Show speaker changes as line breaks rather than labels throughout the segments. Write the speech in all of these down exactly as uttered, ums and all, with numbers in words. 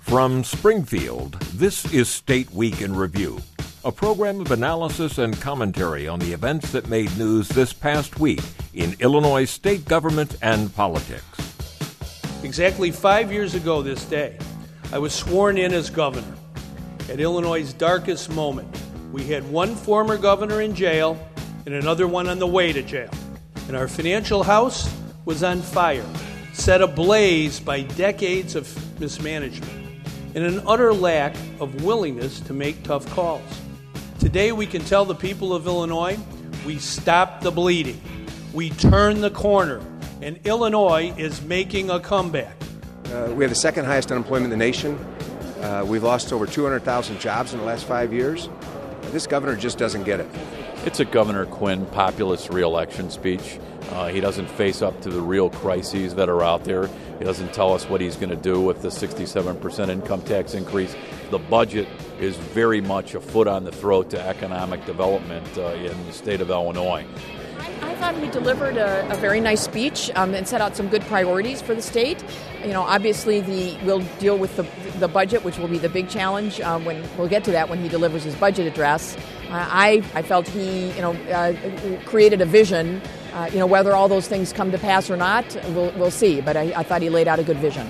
From Springfield, this is State Week in Review, a program of analysis and commentary on the events that made news this past week in Illinois state government and politics.
Exactly five years ago this day, I was sworn in as governor. At Illinois' darkest moment, we had one former governor in jail and another one on the way to jail. And our financial house was on fire, set ablaze by decades of mismanagement and an utter lack of willingness to make tough calls. Today we can tell the people of Illinois, we stopped the bleeding. We turned the corner, and Illinois is making a comeback.
Uh, we have the second highest unemployment in the nation. Uh, we've lost over two hundred thousand jobs in the last five years. This governor just doesn't get it.
It's a Governor Quinn populist re-election speech. Uh, he doesn't face up to the real crises that are out there. He doesn't tell us what he's going to do with the sixty-seven percent income tax increase. The budget is very much a foot on the throat to economic development uh, in the state of Illinois.
I thought he delivered a, a very nice speech um, and set out some good priorities for the state. You know, obviously, the we'll deal with the the budget, which will be the big challenge. Um, when we'll get to that when he delivers his budget address. Uh, I I felt he you know uh, created a vision. Uh, you know, whether all those things come to pass or not, we'll we'll see. But I, I thought he laid out a good vision.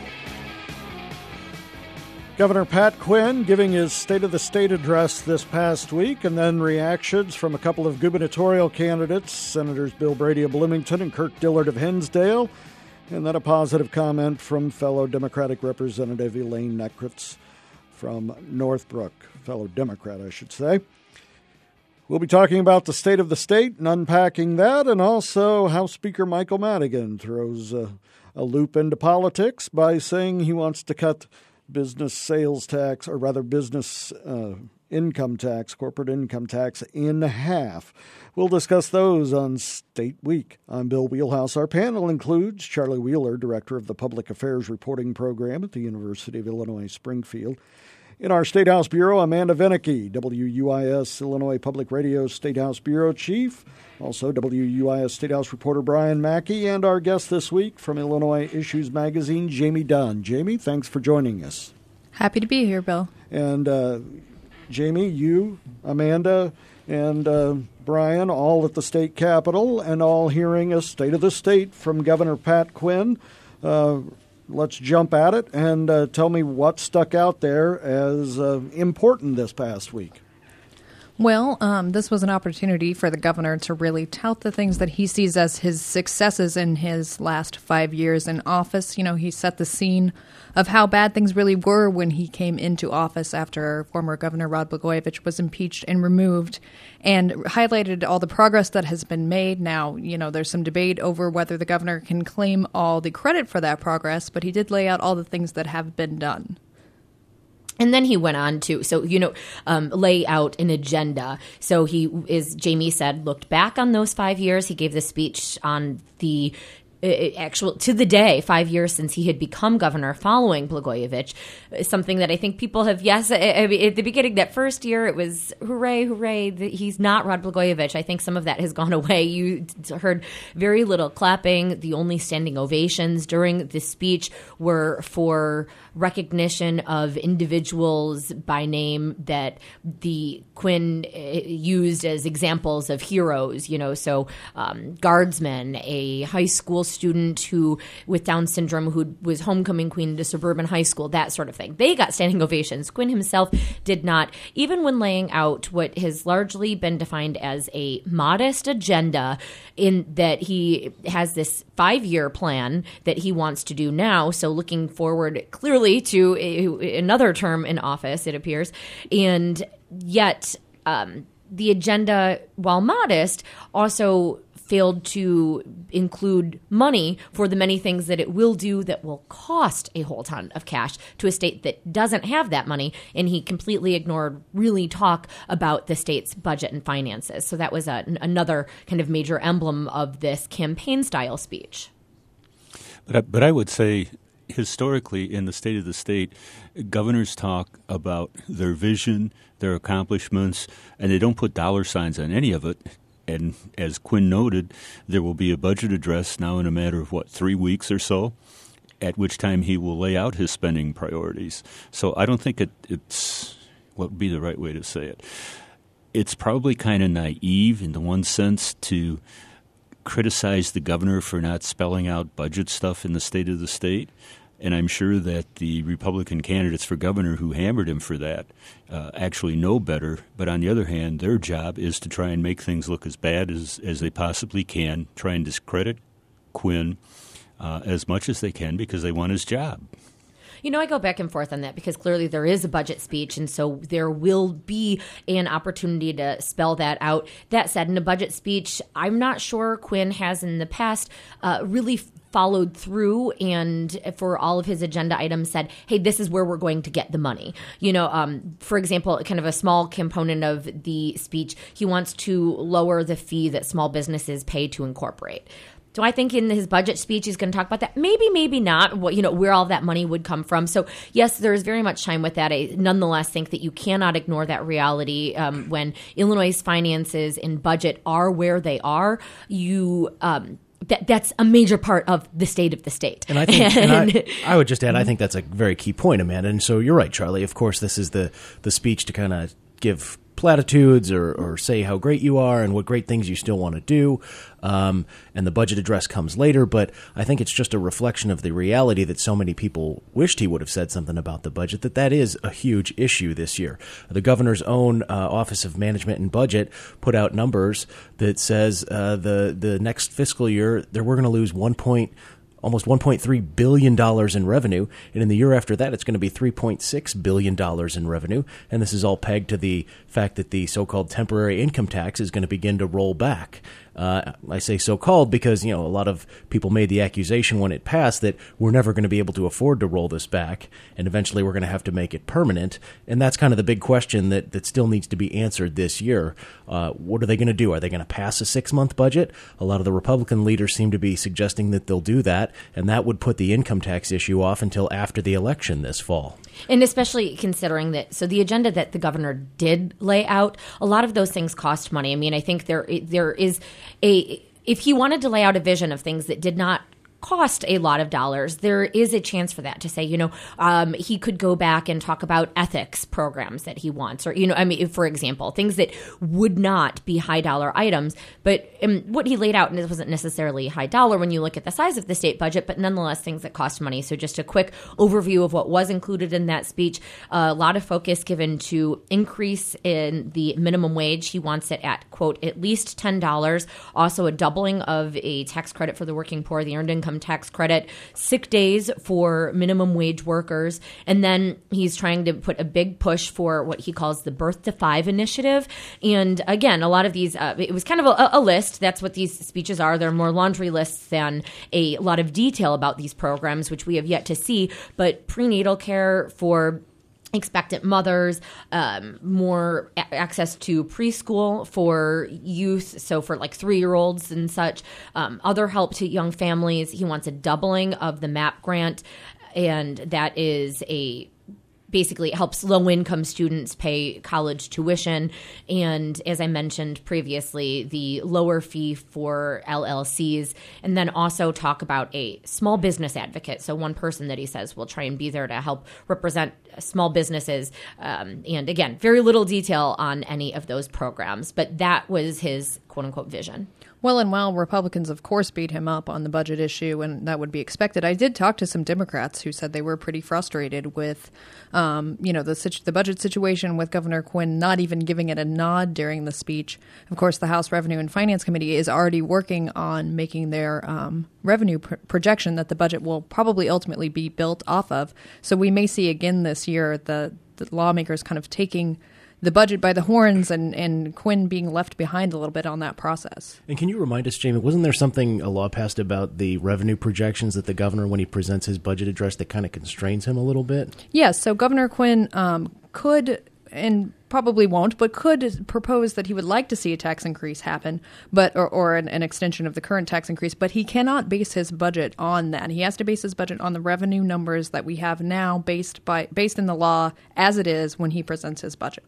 Governor Pat Quinn giving his State of the State address this past week, and then reactions from a couple of gubernatorial candidates, Senators Bill Brady of Bloomington and Kirk Dillard of Hinsdale, and then a positive comment from fellow Democratic Representative Elaine Neckritz from Northbrook, fellow Democrat, I should say. We'll be talking about the state of the state and unpacking that, and also House Speaker Michael Madigan throws a, a loop into politics by saying he wants to cut business sales tax, or rather business uh, income tax, corporate income tax, in half. We'll discuss those on State Week. I'm Bill Wheelhouse. Our panel includes Charlie Wheeler, Director of the Public Affairs Reporting Program at the University of Illinois Springfield. In our State House Bureau, Amanda Vinicky, W U I S Illinois Public Radio State House Bureau Chief. Also, W U I S State House reporter Brian Mackey, and our guest this week from Illinois Issues Magazine, Jamie Dunn. Jamie, thanks for joining us.
Happy to be here, Bill.
And uh, Jamie, you, Amanda, and uh, Brian, all at the state capitol, and all hearing a State of the State from Governor Pat Quinn. Uh, let's jump at it and uh, tell me what stuck out there as uh, important this past week.
Well, um, this was an opportunity for the governor to really tout the things that he sees as his successes in his last five years in office. You know, he set the scene of how bad things really were when he came into office after former Governor Rod Blagojevich was impeached and removed, and highlighted all the progress that has been made. Now, you know, there's some debate over whether the governor can claim all the credit for that progress, but he did lay out all the things that have been done.
And then he went on to, so, you know, um, lay out an agenda. So he, as Jamie said, looked back on those five years. He gave the speech on the uh, actual, to the day, five years since he had become governor following Blagojevich. Something that I think people have, yes, at the beginning, that first year, it was hooray, hooray, he's not Rod Blagojevich. I think some of that has gone away. You heard very little clapping. The only standing ovations during the speech were for recognition of individuals by name that the Quinn used as examples of heroes, you know, so um, guardsmen, a high school student who with Down syndrome who was homecoming queen at a suburban high school, that sort of thing. They got standing ovations. Quinn himself did not, even when laying out what has largely been defined as a modest agenda, in that he has this five-year plan that he wants to do now, so looking forward clearly to a, another term in office, it appears. And yet um, the agenda, while modest, also failed to include money for the many things that it will do that will cost a whole ton of cash to a state that doesn't have that money. And he completely ignored really talk about the state's budget and finances. So that was a, another kind of major emblem of this campaign-style speech.
But I, but I would say historically in the State of the State, governors talk about their vision, their accomplishments, and they don't put dollar signs on any of it. And as Quinn noted, there will be a budget address now in a matter of, what, three weeks or so? at which time he will lay out his spending priorities. So I don't think it, it's what would be the right way to say it. It's probably kind of naive in the one sense to criticize the governor for not spelling out budget stuff in the State of the State. And I'm sure that the Republican candidates for governor who hammered him for that uh, actually know better. But on the other hand, their job is to try and make things look as bad as, as they possibly can, try and discredit Quinn uh, as much as they can because they want his job.
You know, I go back and forth on that because clearly there is a budget speech, and so there will be an opportunity to spell that out. That said, in a budget speech, I'm not sure Quinn has in the past uh, really followed through and for all of his agenda items said, hey, this is where we're going to get the money. You know, um, for example, kind of a small component of the speech, he wants to lower the fee that small businesses pay to incorporate. Do I think in his budget speech he's going to talk about that? Maybe, maybe not, what, you know, where all that money would come from. So, yes, there is very much time with that. I nonetheless think that you cannot ignore that reality um, when Illinois' finances and budget are where they are. You um, that that's a major part of the state of the state.
And I think and I, I would just add, I think that's a very key point, Amanda. And so you're right, Charlie. Of course, this is the, the speech to kind of give platitudes or, or say how great you are and what great things you still want to do. Um, and the budget address comes later. But I think it's just a reflection of the reality that so many people wished he would have said something about the budget, that that is a huge issue this year. The governor's own uh, Office of Management and Budget put out numbers that says uh, the, the next fiscal year that we're going to lose one point almost one point three billion dollars in revenue. And in the year after that, it's going to be three point six billion dollars in revenue. And this is all pegged to the fact that the so-called temporary income tax is going to begin to roll back. Uh, I say so-called because, you know, a lot of people made the accusation when it passed that we're never going to be able to afford to roll this back, and eventually we're going to have to make it permanent. And that's kind of the big question that, that still needs to be answered this year. Uh, what are they going to do? Are they going to pass a six-month budget? A lot of the Republican leaders seem to be suggesting that they'll do that, and that would put the income tax issue off until after the election this fall.
And especially considering that, so the agenda that the governor did lay out, a lot of those things cost money. I mean, I think there there is a, if he wanted to lay out a vision of things that did not cost a lot of dollars, there is a chance for that to say, you know, um, he could go back and talk about ethics programs that he wants, or, you know, I mean, for example, things that would not be high dollar items. But um, what he laid out, and it wasn't necessarily high dollar when you look at the size of the state budget, but nonetheless things that cost money. So just a quick overview of what was included in that speech. Uh, a lot of focus given to increase in the minimum wage. He wants it at, quote, at least ten dollars. Also a doubling of a tax credit for the working poor, the earned income tax credit, sick days for minimum wage workers, and then he's trying to put a big push for what he calls the Birth to Five initiative. And again, a lot of these, uh, it was kind of a, a list. That's what these speeches are. They're more laundry lists than a lot of detail about these programs, which we have yet to see. But prenatal care for expectant mothers, um, more a- access to preschool for youth, so for like three-year-olds and such, um, other help to young families. He wants a doubling of the MAP grant, and that is a basically it helps low-income students pay college tuition. And as I mentioned previously, the lower fee for L L Cs, and then also talk about a small business advocate. So one person that he says will try and be there to help represent small businesses. Um, and again, very little detail on any of those programs, but that was his quote-unquote vision.
Well, and while Republicans, of course, beat him up on the budget issue, and that would be expected, I did talk to some Democrats who said they were pretty frustrated with, um, you know, the situ- the budget situation with Governor Quinn not even giving it a nod during the speech. Of course, the House Revenue and Finance Committee is already working on making their um, revenue pr- projection that the budget will probably ultimately be built off of. So we may see again this year the, the lawmakers kind of taking the budget by the horns and, and Quinn being left behind a little bit on that process.
And can you remind us, Jamie, wasn't there something, a law passed about the revenue projections that the governor, when he presents his budget address, that kind of constrains him a little bit?
Yes, so Governor Quinn um, could, and probably won't, but could propose that he would like to see a tax increase happen, but or, or an, an extension of the current tax increase, but he cannot base his budget on that. He has to base his budget on the revenue numbers that we have now based by based in the law as it is when he presents his budget.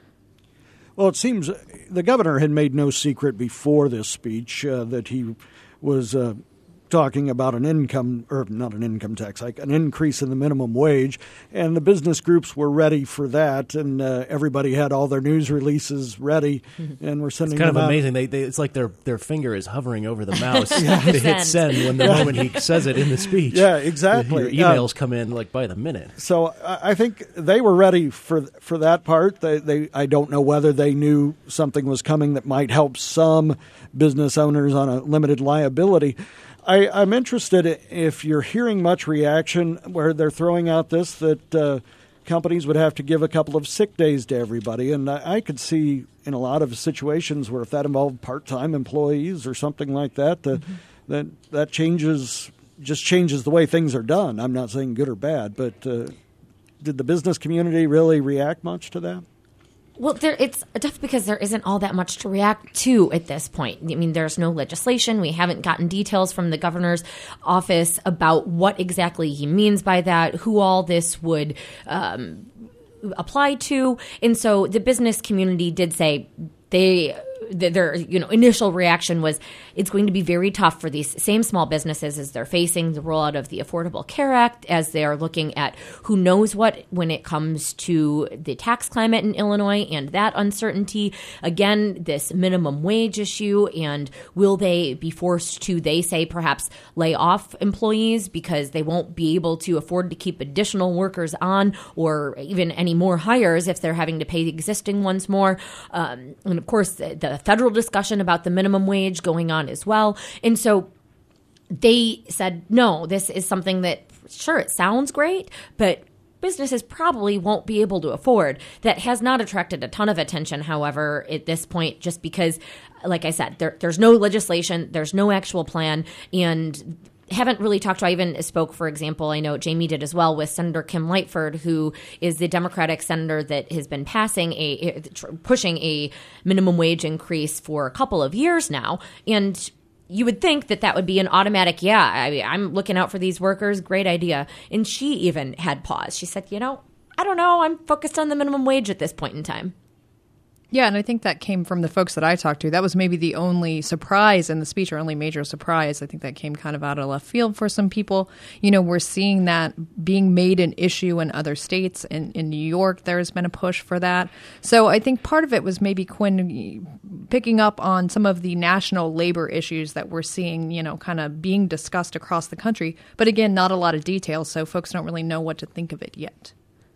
Well, it seems the governor had made no secret before this speech uh, that he was uh, talking about an income, or not an income tax hike, an increase in the minimum wage, and the business groups were ready for that, and uh, everybody had all their news releases ready, and we're sending
it's kind
them
of
out.
amazing. They, they, it's like their their finger is hovering over the mouse to hit send when the moment he says it in the speech.
Yeah, exactly.
Your emails uh, come in like by the minute.
So I think they were ready for for that part. They, they I don't know whether they knew something was coming that might help some business owners on a limited liability. I, I'm interested if you're hearing much reaction where they're throwing out this, that uh, companies would have to give a couple of sick days to everybody. And I, I could see in a lot of situations where if that involved part-time employees or something like that, the, mm-hmm. that that changes just changes the way things are done. I'm not saying good or bad, but uh, did the business community really react much to that?
Well, there, it's tough because there isn't all that much to react to at this point. I mean, there's no legislation. We haven't gotten details from the governor's office about what exactly he means by that, who all this would um, apply to. And so the business community did say they their you know initial reaction was it's going to be very tough for these same small businesses as they're facing the rollout of the Affordable Care Act, as they are looking at who knows what when it comes to the tax climate in Illinois and that uncertainty. Again, this minimum wage issue, and will they be forced to, they say, perhaps lay off employees because they won't be able to afford to keep additional workers on, or even any more hires if they're having to pay the existing ones more. Um, and of course, the, the federal discussion about the minimum wage going on as well. And so they said, no, this is something that, sure, it sounds great, but businesses probably won't be able to afford. That has not attracted a ton of attention, however, at this point, just because, like I said, there, there's no legislation, there's no actual plan, and haven't really talked to. I even spoke, for example, I know Jamie did as well, with Senator Kim Lightford, who is the Democratic senator that has been passing a pushing a minimum wage increase for a couple of years now. And you would think that that would be an automatic, yeah, I, I'm looking out for these workers, great idea. And she even had pause. She said, you know, I don't know, I'm focused on the minimum wage at this point in time.
Yeah, and I think that came from the folks that I talked to. That was maybe the only surprise in the speech, or only major surprise. I think that came kind of out of left field for some people. You know, we're seeing that being made an issue in other states. In, in New York, there's been a push for that. So I think part of it was maybe Quinn picking up on some of the national labor issues that we're seeing, you know, kind of being discussed across the country. But again, not a lot of details, so folks don't really know what to think of it yet.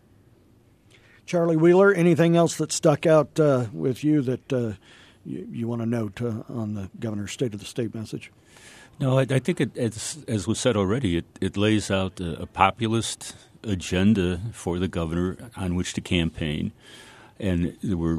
Charlie Wheeler, anything else that stuck out uh, with you that uh, you, you want to note uh, on the governor's State of the State message?
No, I, I think, it, it's, as was said already, it, it lays out a, a populist agenda for the governor on which to campaign. And there were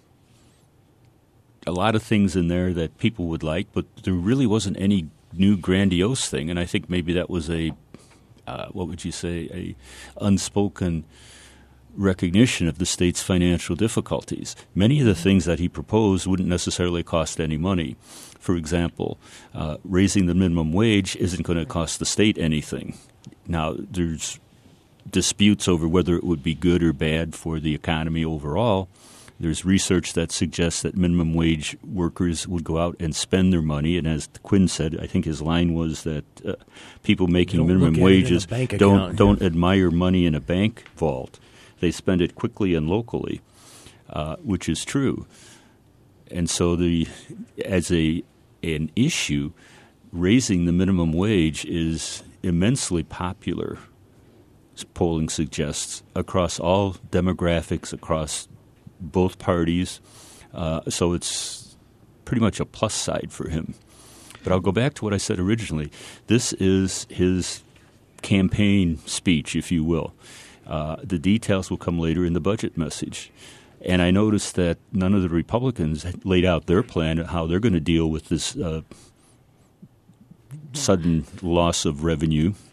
a lot of things in there that people would like, but there really wasn't any new grandiose thing. And I think maybe that was a, uh, what would you say, a unspoken recognition of the state's financial difficulties. Many of the things that he proposed wouldn't necessarily cost any money. For example, uh, raising the minimum wage isn't going to cost the state anything. Now, there's disputes over whether it would be good or bad for the economy overall. There's research that suggests that minimum wage workers would go out and spend their money. And as Quinn said, I think his line was that uh, people making minimum wages don't, don't admire money in a bank vault. They spend it quickly and locally, uh, which is true. And so the as a an issue, raising the minimum wage is immensely popular, polling suggests, across all demographics, across both parties. Uh, so it's pretty much a plus side for him. But I'll go back to what I said originally. This is his campaign speech, if you will. Uh, the details will come later in the budget message. And I noticed that none of the Republicans laid out their plan on how they're going to deal with this uh, sudden loss of revenue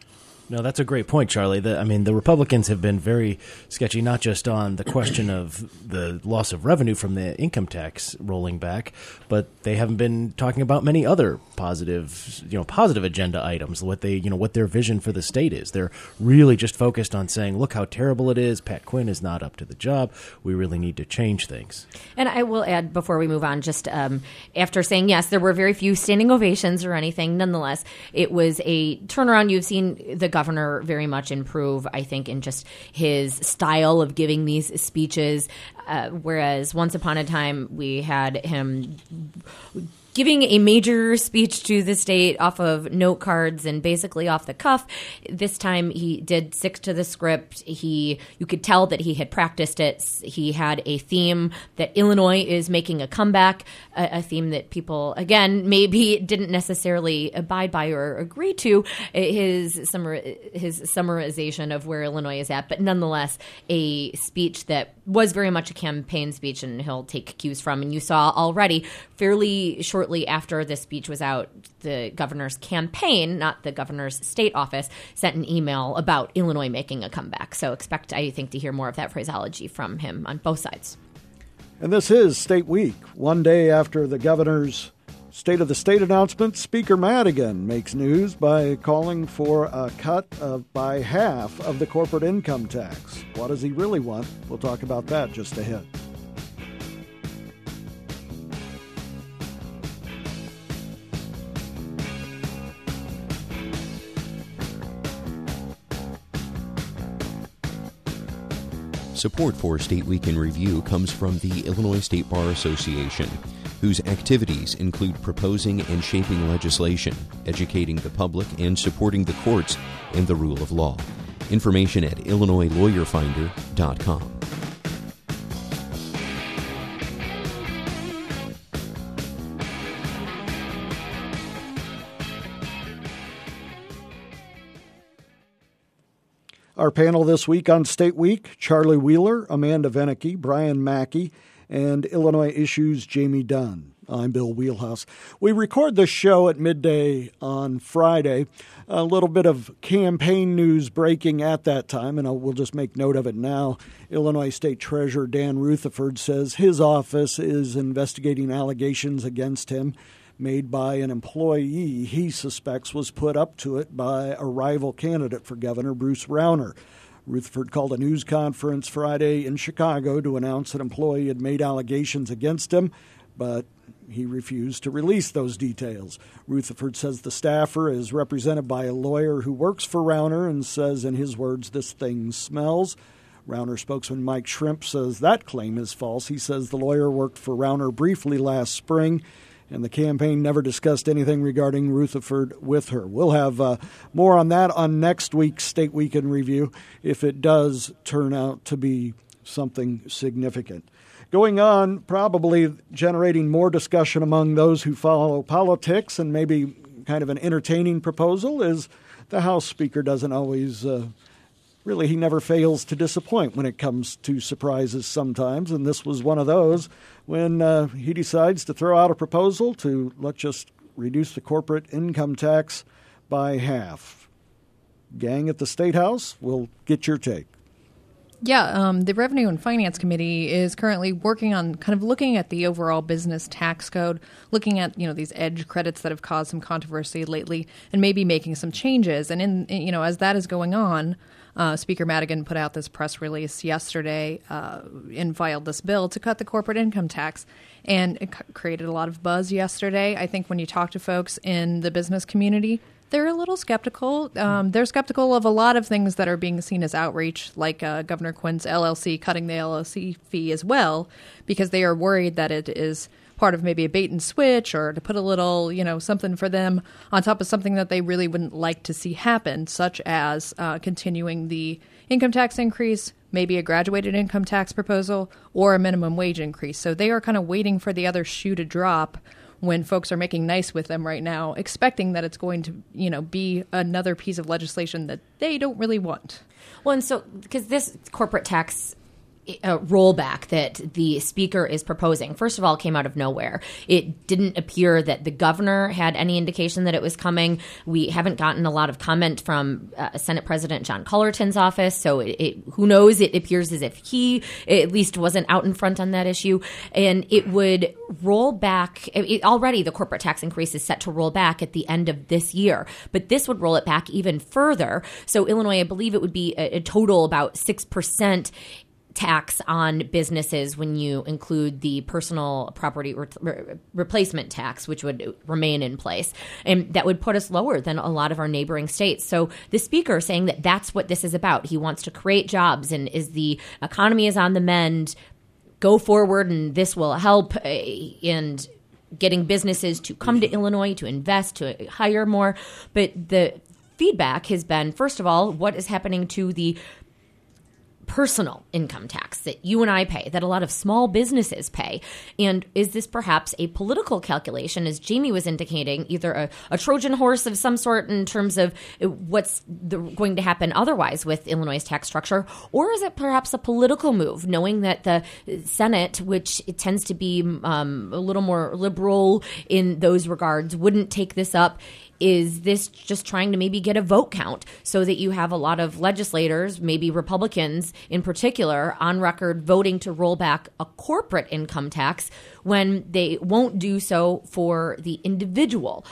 No, that's a great point, Charlie. The, I mean, the Republicans have been very sketchy, not just on the question of the loss of revenue from the income tax rolling back, but they haven't been talking about many other positive, you know, positive agenda items. What they, you know, what their vision for the state is. They're really just focused on saying, "Look how terrible it is. Pat Quinn is not up to the job. We really need to change things."
And I will add before we move on, just um, after saying yes, there were very few standing ovations or anything. Nonetheless, it was a turnaround. You've seen the governor very much improve, I think, in just his style of giving these speeches, uh, whereas once upon a time we had him giving a major speech to the state off of note cards and basically off the cuff. This time he did stick to the script. He, you could tell that he had practiced it. He had a theme that Illinois is making a comeback, a, a theme that people, again, maybe didn't necessarily abide by or agree to, his, summar, his summarization of where Illinois is at, but nonetheless a speech that was very much a campaign speech, and he'll take cues from. And you saw already fairly shortly after this speech was out, the governor's campaign, not the governor's state office, sent an email about Illinois making a comeback. So expect, I think, to hear more of that phraseology from him on both sides.
And this is State Week. One day after the governor's State of the State announcement, Speaker Madigan makes news by calling for a cut of by half of the corporate income tax. What does he really want? We'll talk about that just ahead.
Support for State Week in Review comes from the Illinois State Bar Association, whose activities include proposing and shaping legislation, educating the public, and supporting the courts and the rule of law. Information at illinois lawyer finder dot com.
Our panel this week on State Week: Charlie Wheeler, Amanda Venneke, Brian Mackey, and Illinois Issues' Jamie Dunn. I'm Bill Wheelhouse. We record this show at midday on Friday. A little bit of campaign news breaking at that time, and we'll just make note of it now. Illinois State Treasurer Dan Rutherford says his office is investigating allegations against him made by an employee he suspects was put up to it by a rival candidate for governor, Bruce Rauner. Rutherford called a news conference Friday in Chicago to announce an employee had made allegations against him, but he refused to release those details. Rutherford says the staffer is represented by a lawyer who works for Rauner and says, in his words, "This thing smells." Rauner spokesman Mike Shrimp says that claim is false. He says the lawyer worked for Rauner briefly last spring, and the campaign never discussed anything regarding Rutherford with her. We'll have uh, more on that on next week's State Week in Review if it does turn out to be something significant. Going on, probably generating more discussion among those who follow politics, and maybe kind of an entertaining proposal, is the House Speaker doesn't always uh, Really, he never fails to disappoint when it comes to surprises sometimes, and this was one of those when uh, he decides to throw out a proposal to, let's just reduce the corporate income tax by half. Gang at the State House, we'll get your take.
Yeah, um, the Revenue and Finance Committee is currently working on kind of looking at the overall business tax code, looking at, you know, these edge credits that have caused some controversy lately, and maybe making some changes. And, in you know, as that is going on, uh, Speaker Madigan put out this press release yesterday uh, and filed this bill to cut the corporate income tax. And it c- created a lot of buzz yesterday. I think when you talk to folks in the business community, they're a little skeptical. Um, they're skeptical of a lot of things that are being seen as outreach, like uh, Governor Quinn's L L C cutting the L L C fee as well, because they are worried that it is part of maybe a bait and switch, or to put a little, you know, something for them on top of something that they really wouldn't like to see happen, such as uh, continuing the income tax increase, maybe a graduated income tax proposal, or a minimum wage increase. So they are kind of waiting for the other shoe to drop when folks are making nice with them right now, expecting that it's going to, you know, be another piece of legislation that they don't really want.
Well, and so, because this corporate tax uh, rollback that the speaker is proposing, first of all, came out of nowhere. It didn't appear that the governor had any indication that it was coming. We haven't gotten a lot of comment from uh, Senate President John Cullerton's office, so it, it, who knows? It appears as if he at least wasn't out in front on that issue. And it would roll back. It, already the corporate tax increase is set to roll back at the end of this year, but this would roll it back even further. So Illinois, I believe it would be a, a total about six percent tax on businesses when you include the personal property re- re- replacement tax, which would remain in place. And that would put us lower than a lot of our neighboring states. So the speaker saying that that's what this is about. He wants to create jobs, and is the economy is on the mend, go forward, and this will help uh, and getting businesses to come to Illinois, to invest, to hire more. But the feedback has been, first of all, what is happening to the personal income tax that you and I pay, that a lot of small businesses pay? And is this perhaps a political calculation, as Jamie was indicating, either a, a Trojan horse of some sort in terms of what's the, going to happen otherwise with Illinois' tax structure, or is it perhaps a political move, knowing that the Senate, which it tends to be um, a little more liberal in those regards, wouldn't take this up? Is this just trying to maybe get a vote count so that you have a lot of legislators, maybe Republicans in particular, on record voting to roll back a corporate income tax when they won't do so for the individual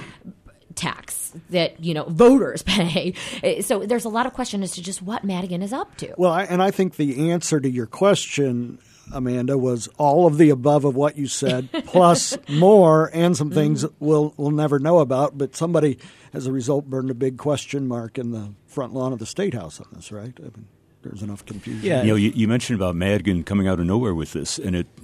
tax that, you know, voters pay? So there's a lot of question as to just what Madigan is up to.
Well, I, and I think the answer to your question, Amanda, was all of the above of what you said, plus more, and some things mm-hmm. we'll we'll never know about. But somebody, as a result, burned a big question mark in the front lawn of the State House on this, right? I mean, there's enough confusion.
Yeah, you know, you, you mentioned about Madigan coming out of nowhere with this, and it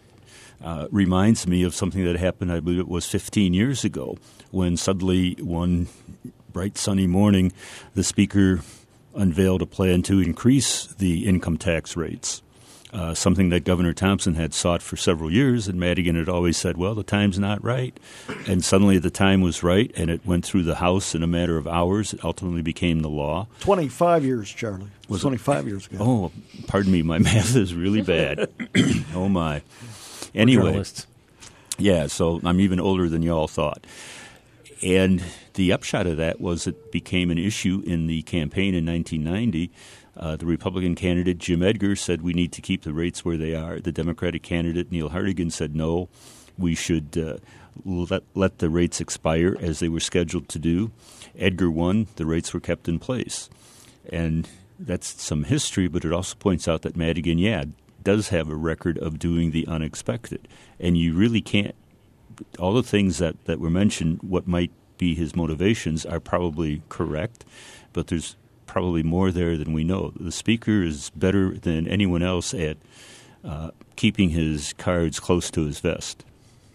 uh, reminds me of something that happened, I believe it was fifteen years ago, when suddenly one bright sunny morning, the Speaker unveiled a plan to increase the income tax rates. Uh, something that Governor Thompson had sought for several years, and Madigan had always said, well, the time's not right. And suddenly the time was right, and it went through the House in a matter of hours. It ultimately became the law.
twenty-five years, Charlie.
Was
twenty-five
it?
years ago.
Oh, pardon me. My math is really bad. Oh, my. Anyway. Yeah, so I'm even older than you all thought. And the upshot of that was it became an issue in the campaign in nineteen ninety. Uh, the Republican candidate, Jim Edgar, said we need to keep the rates where they are. The Democratic candidate, Neil Hartigan, said no, we should uh, let, let the rates expire as they were scheduled to do. Edgar won. The rates were kept in place. And that's some history, but it also points out that Madigan, yeah, does have a record of doing the unexpected. And you really can't – all the things that, that were mentioned, what might be his motivations, are probably correct, but there's – probably more there than we know. The Speaker is better than anyone else at uh, keeping his cards close to his vest.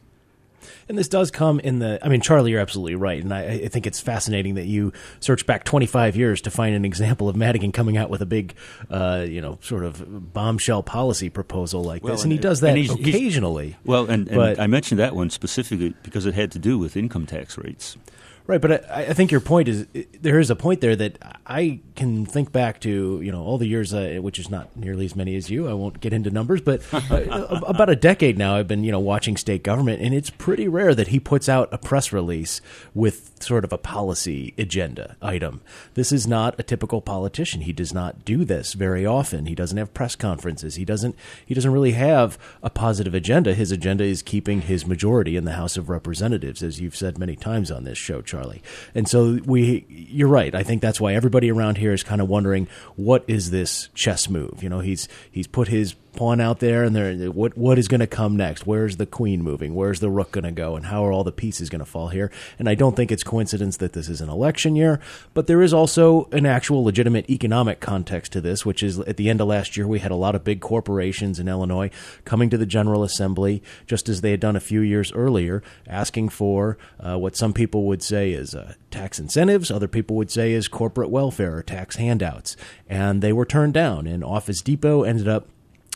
And this does come in the – I mean, Charlie, you're absolutely right. And I, I think it's fascinating that you search back twenty-five years to find an example of Madigan coming out with a big, uh, you know, sort of bombshell policy proposal like
well,
this. And,
and
he does that
he's,
occasionally.
He's, well, and, and
but,
I mentioned that one specifically because it had to do with income tax rates.
Right, but I, I think your point is there is a point there that I can think back to, you know, all the years, uh, which is not nearly as many as you. I won't get into numbers, but uh, about a decade now I've been, you know, watching state government, and it's pretty rare that he puts out a press release with sort of a policy agenda item. This is not a typical politician. He does not do this very often. He doesn't have press conferences. He doesn't. He doesn't really have a positive agenda. His agenda is keeping his majority in the House of Representatives, as you've said many times on this show, Charlie. And so we, you're right. I think that's why everybody around here is kind of wondering, what is this chess move? You know, he's he's put his pawn out there, and there, what what is going to come next? Where's the queen moving? Where's the rook going to go? And how are all the pieces going to fall here? And I don't think it's coincidence that this is an election year, but there is also an actual legitimate economic context to this, which is at the end of last year, we had a lot of big corporations in Illinois coming to the General Assembly, just as they had done a few years earlier, asking for uh, what some people would say is uh, tax incentives, other people would say is corporate welfare or tax handouts. And they were turned down, and Office Depot ended up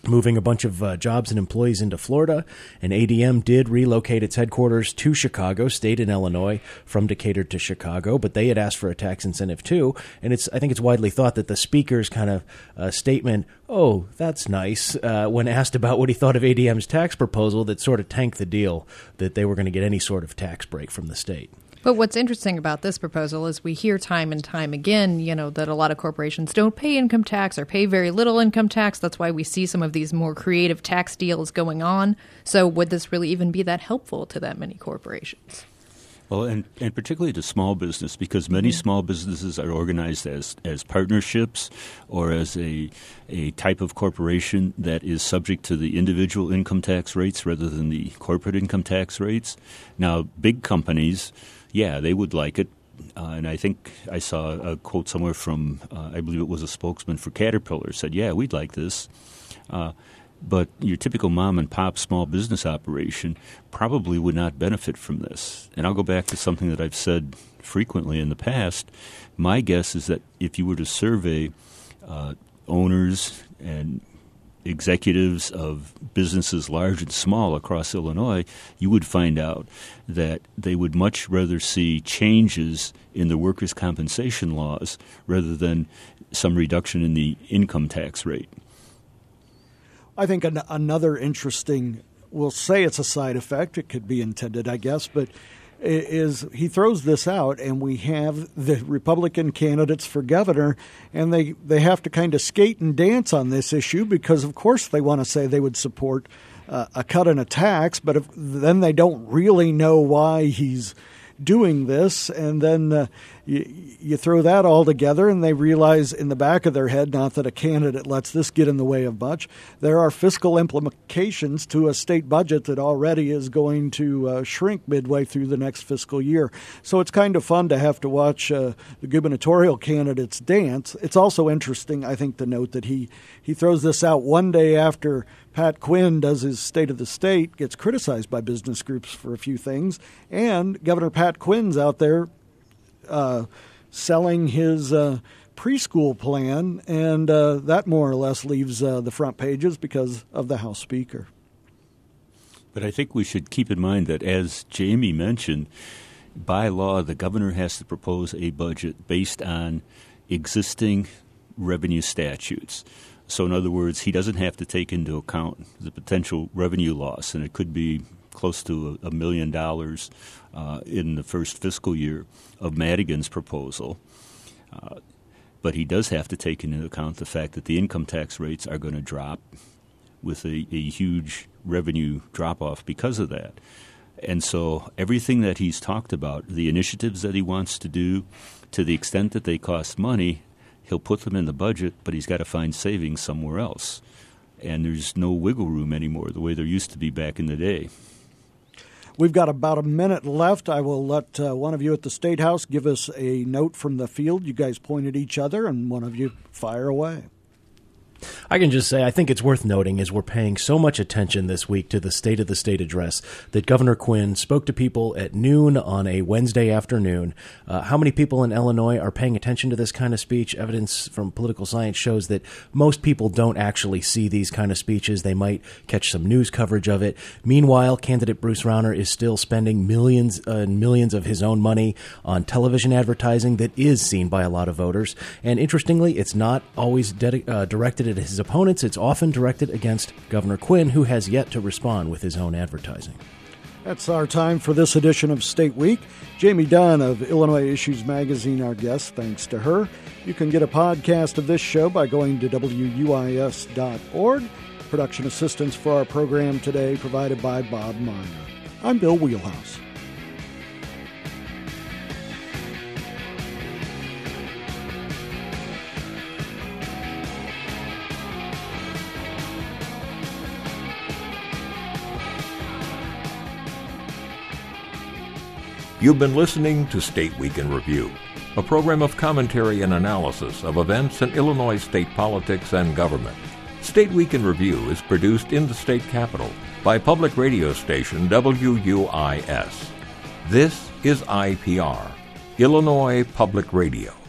moving a bunch of uh, jobs and employees into Florida, and A D M did relocate its headquarters to Chicago, stayed in Illinois from Decatur to Chicago, but they had asked for a tax incentive too, and it's I think it's widely thought that the speaker's kind of uh, statement, oh, that's nice, uh, when asked about what he thought of A D M's tax proposal, that sort of tanked the deal that they were going to get any sort of tax break from the state.
But what's interesting about this proposal is we hear time and time again, you know, that a lot of corporations don't pay income tax or pay very little income tax. That's why we see some of these more creative tax deals going on. So would this really even be that helpful to that many corporations?
Well, and, and particularly to small business, because many mm-hmm. small businesses are organized as, as partnerships or as a a type of corporation that is subject to the individual income tax rates rather than the corporate income tax rates. Now, big companies, yeah, they would like it. Uh, and I think I saw a quote somewhere from, uh, I believe it was a spokesman for Caterpillar, said, yeah, we'd like this. Uh, but your typical mom-and-pop small business operation probably would not benefit from this. And I'll go back to something that I've said frequently in the past. My guess is that if you were to survey uh, owners and executives of businesses large and small across Illinois, you would find out that they would much rather see changes in the workers' compensation laws rather than some reduction in the income tax rate.
I think an- another interesting, we'll say it's a side effect, it could be intended, I guess, but is he throws this out and we have the Republican candidates for governor, and they, they have to kind of skate and dance on this issue because, of course, they want to say they would support uh, a cut in a tax, but if, then they don't really know why he's doing this, and then uh, you, you throw that all together and they realize in the back of their head, not that a candidate lets this get in the way of much, there are fiscal implications to a state budget that already is going to uh, shrink midway through the next fiscal year. So it's kind of fun to have to watch uh, the gubernatorial candidates dance. It's also interesting, I think, to note that he, he throws this out one day after Pat Quinn does his State of the State, gets criticized by business groups for a few things, and Governor Pat Quinn's out there uh, selling his uh, preschool plan, and uh, that more or less leaves uh, the front pages because of the House Speaker.
But I think we should keep in mind that, as Jamie mentioned, by law, the governor has to propose a budget based on existing revenue statutes. So in other words, he doesn't have to take into account the potential revenue loss, and it could be close to a, a million dollars uh, in the first fiscal year of Madigan's proposal. Uh, but he does have to take into account the fact that the income tax rates are going to drop with a, a huge revenue drop-off because of that. And so everything that he's talked about, the initiatives that he wants to do, to the extent that they cost money, he'll put them in the budget, but he's got to find savings somewhere else. And there's no wiggle room anymore the way there used to be back in the day.
We've got about a minute left. I will let uh, one of you at the State House give us a note from the field. You guys point at each other, and one of you fire away.
I can just say I think it's worth noting as we're paying so much attention this week to the State of the State address that Governor Quinn spoke to people at noon on a Wednesday afternoon. Uh, how many people in Illinois are paying attention to this kind of speech? Evidence from political science shows that most people don't actually see these kind of speeches. They might catch some news coverage of it. Meanwhile, candidate Bruce Rauner is still spending millions and millions of his own money on television advertising that is seen by a lot of voters. And interestingly, it's not always dedi- uh, directed at his opponents. It's often directed against Governor Quinn, who has yet to respond with his own advertising.
That's our time for this edition of State Week. Jamie Dunn of Illinois Issues Magazine, our guest. Thanks to her. You can get a podcast of this show by going to W U I S dot org. Production assistance for our program today provided by Bob Meyer. I'm Bill Wheelhouse.
You've been listening to State Week in Review, a program of commentary and analysis of events in Illinois state politics and government. State Week in Review is produced in the state capital by public radio station W U I S. This is I P R, Illinois Public Radio.